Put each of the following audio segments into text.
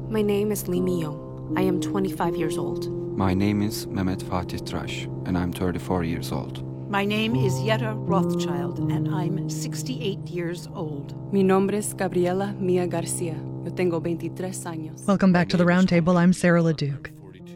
My name is Lee Mi-young. I am 25 years old. My name is Mehmet Fatih Trash, and I'm 34 years old. My name is Yetta Rothschild, and I'm 68 years old. Mi nombre es Gabriela Mia Garcia. Yo tengo 23 años. Welcome back to the Roundtable. I'm Sarah LeDuc.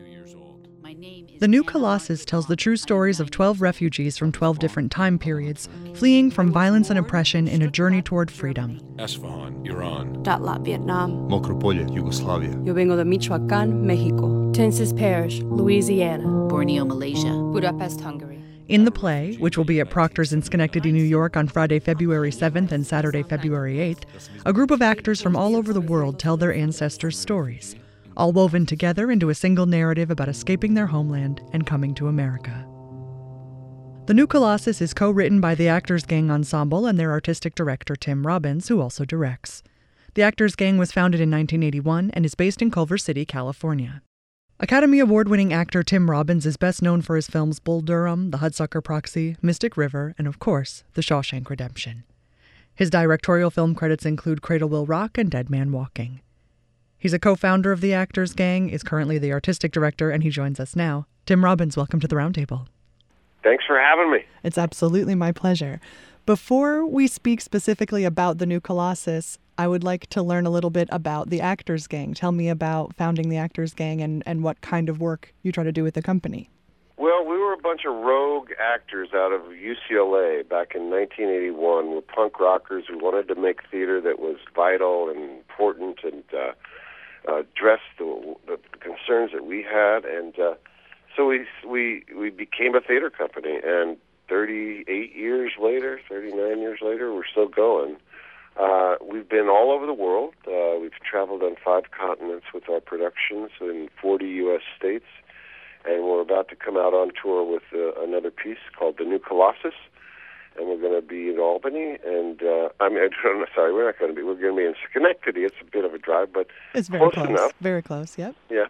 The New Colossus tells the true stories of 12 refugees from 12 different time periods, fleeing from violence and oppression in a journey toward freedom. Esfahan, Iran. Datlat, Vietnam. Mokropolje, Yugoslavia. Yo vengo de Michoacán, Mexico. Tensas Parish, Louisiana. Borneo, Malaysia. Budapest, Hungary. In the play, which will be at Proctor's in Schenectady, New York on Friday, February 7th and Saturday, February 8th, a group of actors from all over the world tell their ancestors' stories, all woven together into a single narrative about escaping their homeland and coming to America. The New Colossus is co-written by the Actors Gang Ensemble and their artistic director, Tim Robbins, who also directs. The Actors Gang was founded in 1981 and is based in Culver City, California. Academy Award-winning actor Tim Robbins is best known for his films Bull Durham, The Hudsucker Proxy, Mystic River, and of course, The Shawshank Redemption. His directorial film credits include Cradle Will Rock and Dead Man Walking. He's a co-founder of the Actors Gang, is currently the artistic director, and he joins us now. Tim Robbins, welcome to the Roundtable. Thanks for having me. It's absolutely my pleasure. Before we speak specifically about the New Colossus, I would like to learn a little bit about the Actors Gang. Tell me about founding the Actors Gang and what kind of work you try to do with the company. Well, we were a bunch of rogue actors out of UCLA back in 1981. We're punk rockers who wanted to make theater that was vital and important and addressed the concerns that we had. And so we became a theater company. And 38 years later, 39 years later, we're still going. We've been all over the world. We've traveled on 5 continents with our productions in 40 U.S. states. And we're about to come out on tour with another piece called The New Colossus. And we're going to be in Albany. And, we're not going to be. We're going to be in Schenectady. It's a bit of a drive, but it's very close enough. Very close, yep. Yeah.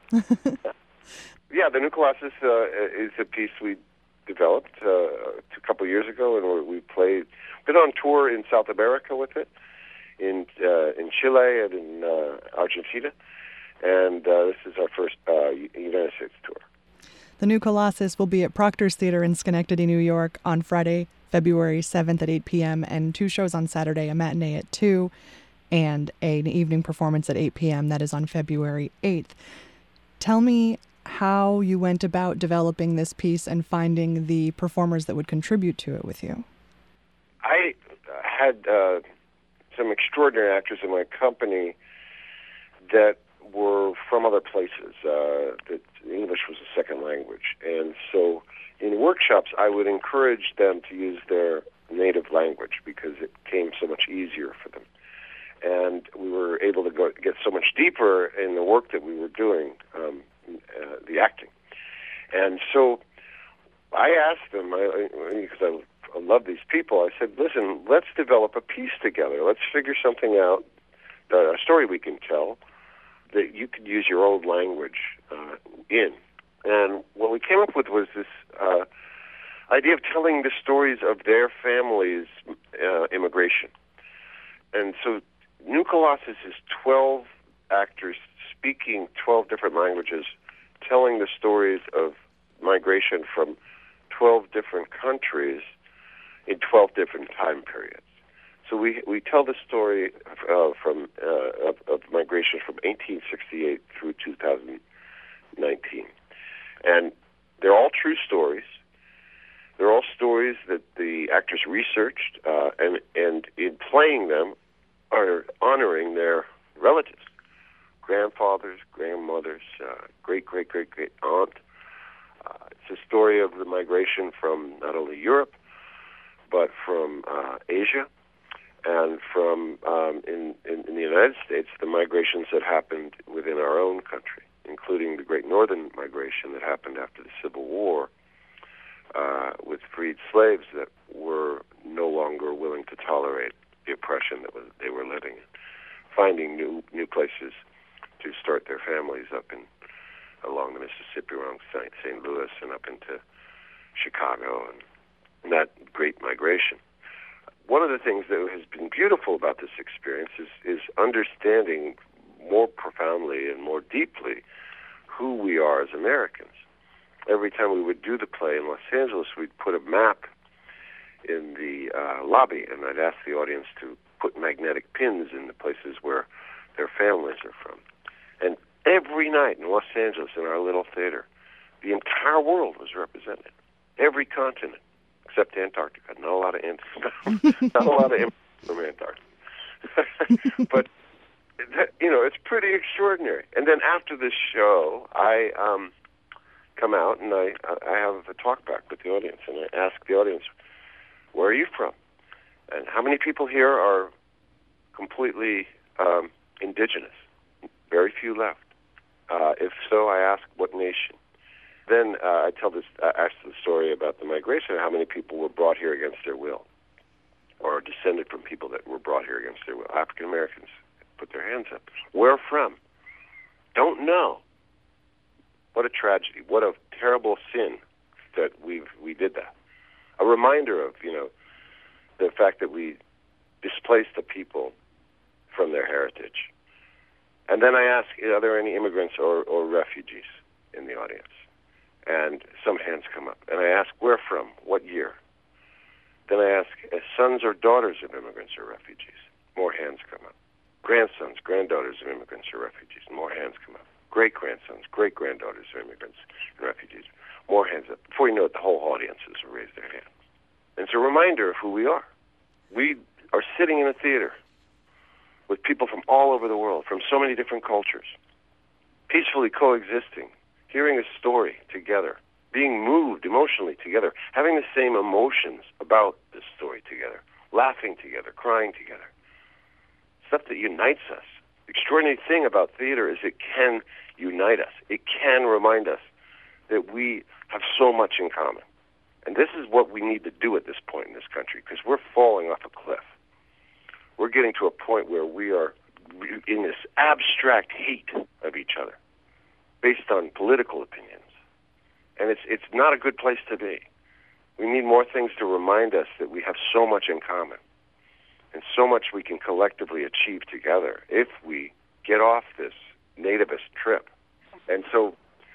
Yeah, The New Colossus is a piece we developed a couple years ago, and we been on tour in South America with it, in Chile and in Argentina, and this is our first United States tour. The New Colossus will be at Proctor's Theater in Schenectady, New York on Friday, February 7th at 8 p.m. and 2 shows on Saturday, a matinee at 2 and an evening performance at 8 p.m. That is on February 8th. Tell me how you went about developing this piece and finding the performers that would contribute to it with you. I had some extraordinary actors in my company that were from other places, that English was a second language. And so in workshops, I would encourage them to use their native language because it came so much easier for them. And we were able to get so much deeper in the work that we were doing, the acting. And so I asked them, because I love these people, I said, listen, let's develop a piece together. Let's figure something out, a story we can tell that you could use your old language in. And what we came up with was this idea of telling the stories of their family's immigration. And so New Colossus is 12 actors speaking 12 different languages, telling the stories of migration from 12 different countries in 12 different time periods. So we tell the story of migration from 1868 through 2019. And they're all true stories. They're all stories that the actors researched, and in playing them are honoring their relatives, grandfathers, grandmothers, great-great-great-great aunt. It's a story of the migration from not only Europe, but from Asia, and from in the United States, the migrations that happened within our own country, including the Great Northern Migration that happened after the Civil War, with freed slaves that were no longer willing to tolerate the oppression that they were living in, finding new places to start their families up along the Mississippi, around St. Louis, and up into Chicago, and that great migration. One of the things that has been beautiful about this experience is understanding more profoundly and more deeply who we are as Americans. Every time we would do the play in Los Angeles, we'd put a map in the lobby, and I'd ask the audience to put magnetic pins in the places where their families are from. And every night in Los Angeles, in our little theater, the entire world was represented. Every continent, except Antarctica. Not a lot of from Antarctica. But, it's pretty extraordinary. And then after this show, I come out and I have a talk back with the audience, and I ask the audience, where are you from? And how many people here are completely indigenous? Very few left. If so, I ask what nation. Then I ask the story about the migration, how many people were brought here against their will, or descended from people that were brought here against their will. African Americans put their hands up. Where from? Don't know. What a tragedy. What a terrible sin that we did that. A reminder of, the fact that we displaced the people from their heritage. And then I ask, are there any immigrants or refugees in the audience? And some hands come up. And I ask, where from? What year? Then I ask, sons or daughters of immigrants or refugees? More hands come up. Grandsons, granddaughters of immigrants or refugees? More hands come up. Great-grandsons, great-granddaughters of immigrants and refugees? More hands up. Before you know it, the whole audience has raised their hand. And it's a reminder of who we are. We are sitting in a theater with people from all over the world, from so many different cultures, peacefully coexisting, hearing a story together, being moved emotionally together, having the same emotions about this story together, laughing together, crying together. Stuff that unites us. The extraordinary thing about theater is it can unite us. It can remind us that we have so much in common. And this is what we need to do at this point in this country, because we're falling off a cliff. We're getting to a point where we are in this abstract hate of each other based on political opinions. And it's not a good place to be. We need more things to remind us that we have so much in common and so much we can collectively achieve together if we get off this nativist trip. And so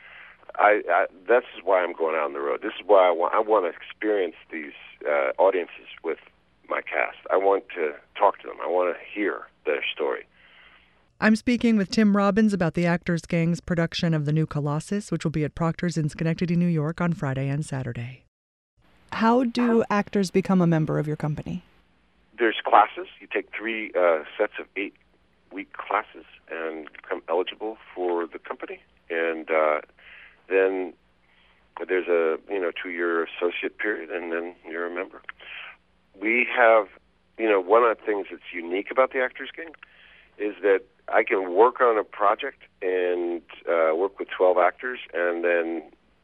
this is why I'm going out on the road. This is why I want to experience these audiences with my cast. I want to talk to them. I want to hear their story. I'm speaking with Tim Robbins about the Actors Gang's production of The New Colossus, which will be at Proctor's in Schenectady, New York on Friday and Saturday. How do actors become a member of your company? There's classes. You take 3 sets of 8-week classes and become eligible for the company. And then there's a 2-year associate period, and then you're a member. We have, one of the things that's unique about the Actors Gang is that I can work on a project and work with 12 actors, and then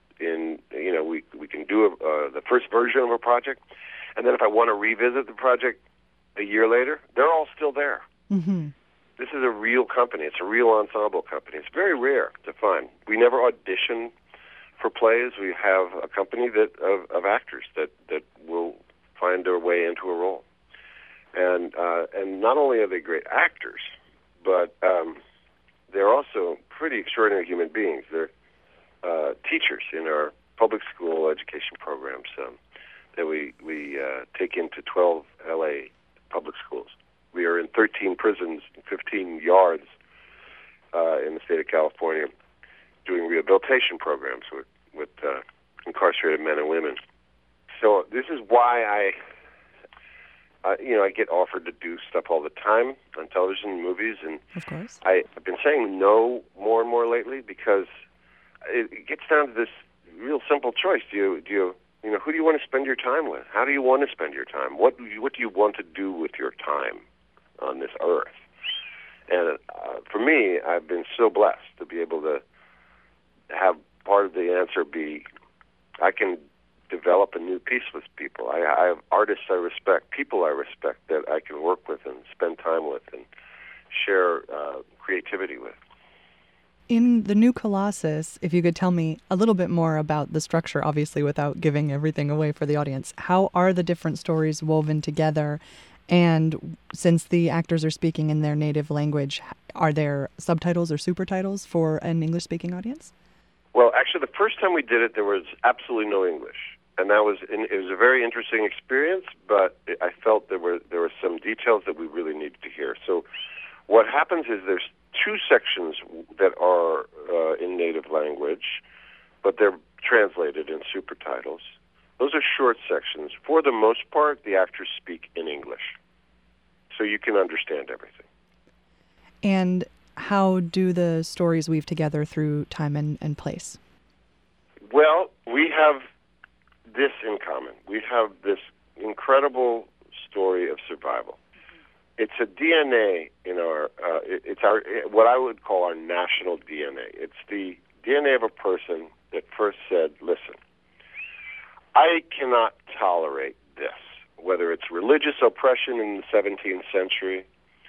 we can do the first version of a project, and then if I want to revisit the project a year later, they're all still there. Mm-hmm. This is a real company. It's a real ensemble company. It's very rare to find. We never audition for plays. We have a company of actors that will find their way into a role. And not only are they great actors, but they're also pretty extraordinary human beings. They're teachers in our public school education programs that we take into 12 L.A. public schools. We are in 13 prisons, 15 yards in the state of California, doing rehabilitation programs with incarcerated men and women. So this is why I get offered to do stuff all the time on television and movies, and of course, I've been saying no more and more lately because it gets down to this real simple choice. Do you who do you want to spend your time with? How do you want to spend your time? What do you want to do with your time on this earth? And for me, I've been so blessed to be able to have part of the answer be I can develop a new piece with people. I have artists I respect, people I respect that I can work with and spend time with and share creativity with. In The New Colossus, if you could tell me a little bit more about the structure, obviously without giving everything away for the audience, how are the different stories woven together, And since the actors are speaking in their native language, are there subtitles or supertitles for an English-speaking audience? Well, actually, the first time we did it, there was absolutely no English. And it was a very interesting experience, but I felt there were some details that we really needed to hear. So what happens is there's two sections that are in native language, but they're translated in supertitles. Those are short sections. For the most part, the actors speak in English, so you can understand everything. And how do the stories weave together through time and place? Well, we have this in common. We have this incredible story of survival. It's a DNA in it's our what I would call our national DNA. It's the DNA of a person that first said, listen, I cannot tolerate this, whether it's religious oppression in the 17th century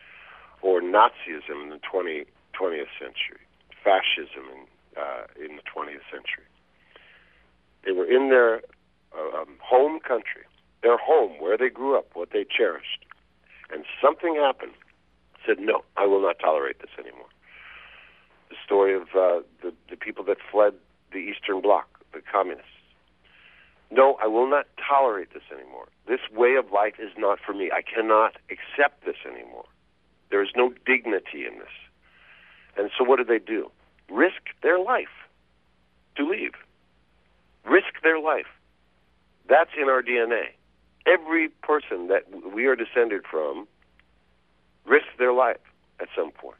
or Nazism in the 20th century, fascism in the 20th century. They were in their home country, their home, where they grew up, what they cherished. And something happened, said, no, I will not tolerate this anymore. The story of the people that fled the Eastern Bloc, the communists. No, I will not tolerate this anymore. This way of life is not for me. I cannot accept this anymore. There is no dignity in this. And so what do? Risk their life to leave. Risk their life. That's in our DNA. Every person that we are descended from risked their life at some point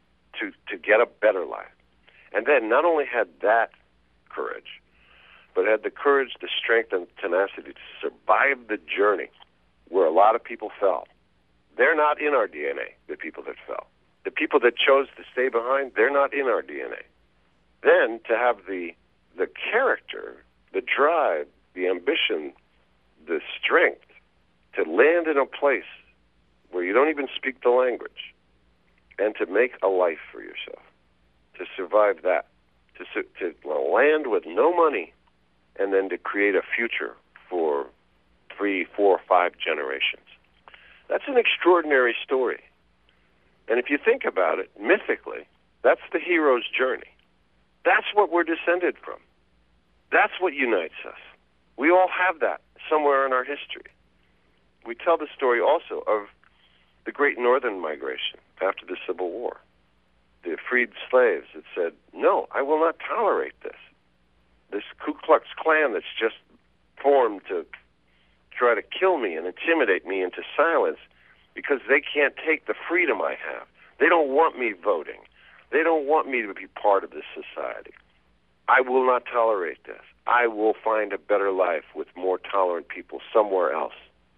to get a better life. And then not only had that courage, but had the courage, the strength, and tenacity to survive the journey where a lot of people fell. They're not in our DNA, the people that fell. The people that chose to stay behind, they're not in our DNA. Then to have the character, the drive, the ambition, the strength to land in a place where you don't even speak the language and to make a life for yourself, to survive that, to land with no money and then to create a future for 3, 4, 5 generations. That's an extraordinary story. And if you think about it, mythically, that's the hero's journey. That's what we're descended from. That's what unites us. We all have that somewhere in our history. We tell the story also of the Great Northern Migration after the Civil War. The freed slaves that said, no, I will not tolerate this. This Ku Klux Klan that's just formed to try to kill me and intimidate me into silence because they can't take the freedom I have. They don't want me voting. They don't want me to be part of this society. I will not tolerate this. I will find a better life with more tolerant people somewhere else.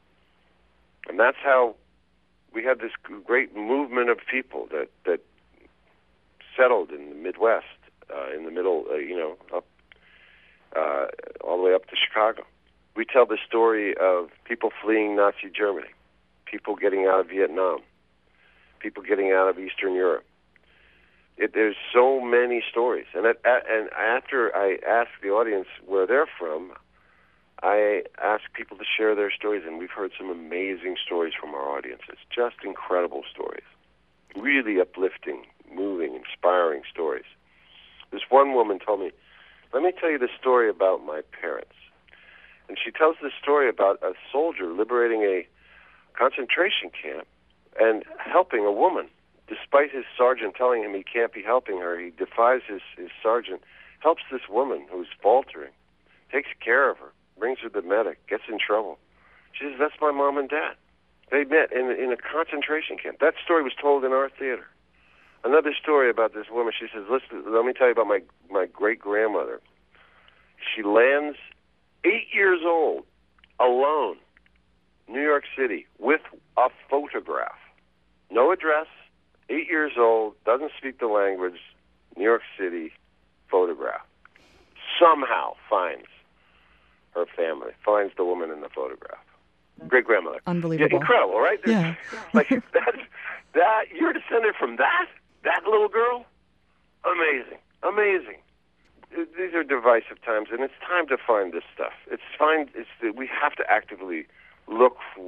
And that's how we had this great movement of people that settled in the Midwest, in the middle, up all the way up to Chicago. We tell the story of people fleeing Nazi Germany, people getting out of Vietnam, people getting out of Eastern Europe. There's so many stories. And after I ask the audience where they're from, I ask people to share their stories, and we've heard some amazing stories from our audiences, just incredible stories, really uplifting, moving, inspiring stories. This one woman told me, let me tell you the story about my parents. And she tells this story about a soldier liberating a concentration camp and helping a woman. Despite his sergeant telling him he can't be helping her, he defies his sergeant, helps this woman who's faltering, takes care of her, brings her to the medic, gets in trouble. She says, that's my mom and dad. They met in a concentration camp. That story was told in our theater. Another story about this woman, she says, listen, let me tell you about my great-grandmother. She lands 8 years old, alone, New York City, with a photograph. No address, 8 years old, doesn't speak the language, New York City, photograph. Somehow finds her family, finds the woman in the photograph. Great-grandmother. Unbelievable. Yeah, incredible, right? Yeah. Like, that, you're descended from that little girl? Amazing, amazing. These are divisive times, and it's time to find this stuff. We have to actively look for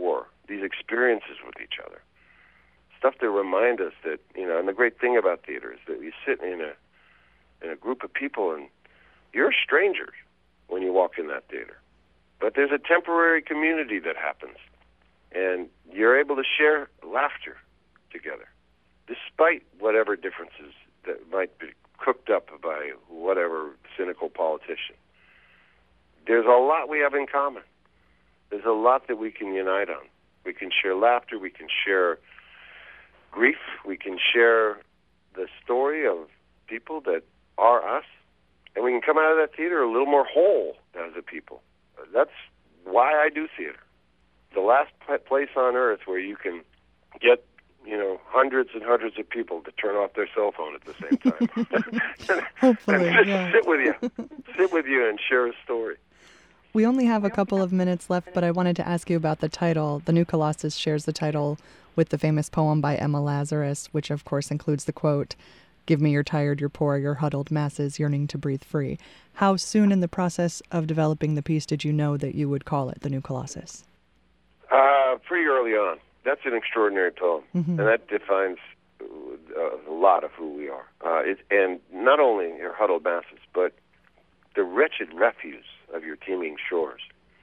these experiences with each other. Stuff that remind us that, and the great thing about theater is that you sit in a group of people and you're strangers when you walk in that theater. But there's a temporary community that happens, and you're able to share laughter together, despite whatever differences that might be cooked up by whatever cynical politician. There's a lot we have in common. There's a lot that we can unite on. We can share laughter, we can share grief, we can share the story of people that are us, and we can come out of that theater a little more whole as a people. That's why I do theater. The last place on earth where you can get, hundreds and hundreds of people to turn off their cell phone at the same time. Hopefully, and yeah. Sit with you and share a story. We only have a couple of minutes left, but I wanted to ask you about the title. The New Colossus shares the title with the famous poem by Emma Lazarus, which of course includes the quote, "Give me your tired, your poor, your huddled masses yearning to breathe free." How soon in the process of developing the piece did you know that you would call it The New Colossus? Pretty early on. That's an extraordinary poem, and that defines a lot of who we are. And not only your huddled masses, but the wretched refuse of your teeming shores,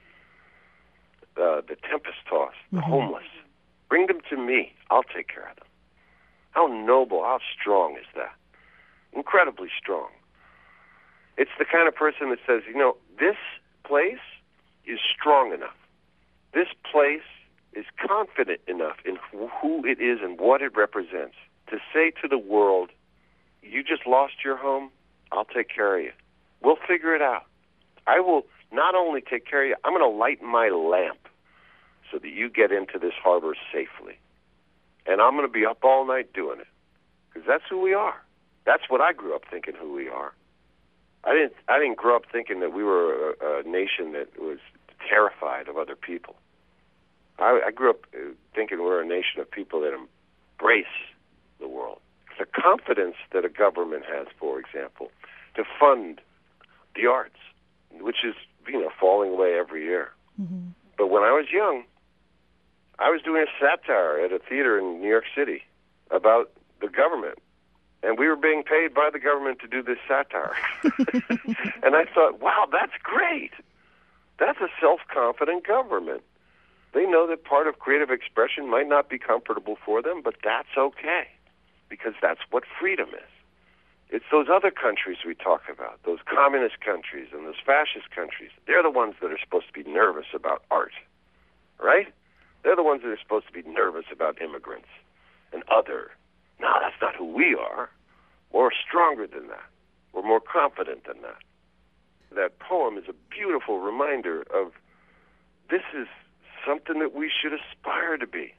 the tempest-tossed, the homeless. Bring them to me. I'll take care of them. How noble, how strong is that? Incredibly strong. It's the kind of person that says, this place is strong enough. This place is confident enough in who it is and what it represents to say to the world, you just lost your home, I'll take care of you. We'll figure it out. I will not only take care of you, I'm going to light my lamp so that you get into this harbor safely. And I'm going to be up all night doing it, because that's who we are. That's what I grew up thinking who we are. I didn't grow up thinking that we were a nation that was terrified of other people. I grew up thinking we're a nation of people that embrace the world. The confidence that a government has, for example, to fund the arts, which is, falling away every year. But when I was young, I was doing a satire at a theater in New York City about the government. And we were being paid by the government to do this satire. And I thought, wow, that's great. That's a self-confident government. They know that part of creative expression might not be comfortable for them, but that's okay, because that's what freedom is. It's those other countries we talk about, those communist countries and those fascist countries. They're the ones that are supposed to be nervous about art, right? They're the ones that are supposed to be nervous about immigrants and other. No, that's not who we are. We're stronger than that. We're more confident than that. That poem is a beautiful reminder of this is something that we should aspire to be.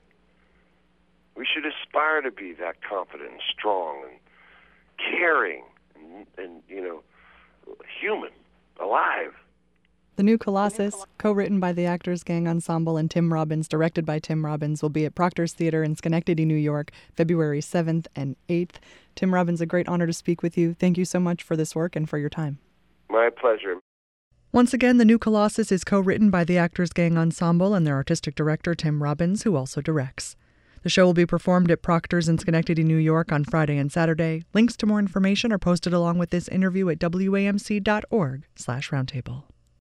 We should aspire to be that confident and strong and caring and human, alive. The New Colossus, co-written by the Actors Gang Ensemble and Tim Robbins, directed by Tim Robbins, will be at Proctor's Theater in Schenectady, New York, February 7th and 8th. Tim Robbins, a great honor to speak with you. Thank you so much for this work and for your time. My pleasure. Once again, The New Colossus is co-written by the Actors Gang Ensemble and their artistic director, Tim Robbins, who also directs. The show will be performed at Proctor's in Schenectady, New York on Friday and Saturday. Links to more information are posted along with this interview at wamc.org/roundtable.